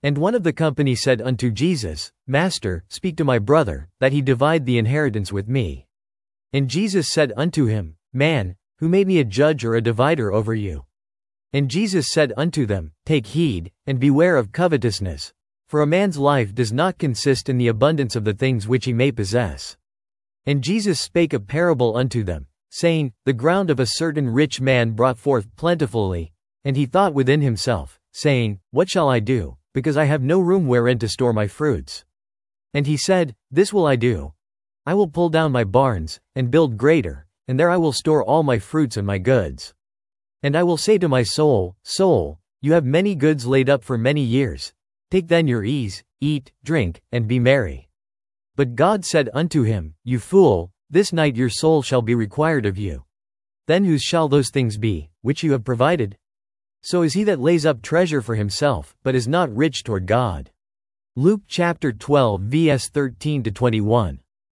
And one of the company said unto Jesus, Master, speak to my brother, that he divide the inheritance with me. And Jesus said unto him, Man, who made me a judge or a divider over you? And Jesus said unto them, Take heed, and beware of covetousness. For a man's life does not consist in the abundance of the things which he may possess. And Jesus spake a parable unto them, saying, The ground of a certain rich man brought forth plentifully, and he thought within himself, saying, What shall I do, because I have no room wherein to store my fruits? And he said, This will I do. I will pull down my barns, and build greater, and there I will store all my fruits and my goods. And I will say to my soul, Soul, you have many goods laid up for many years. Take then your ease, eat, drink, and be merry. But God said unto him, You fool, this night your soul shall be required of you. Then whose shall those things be, which you have provided? So is he that lays up treasure for himself, but is not rich toward God. Luke chapter 12 vs 13-21.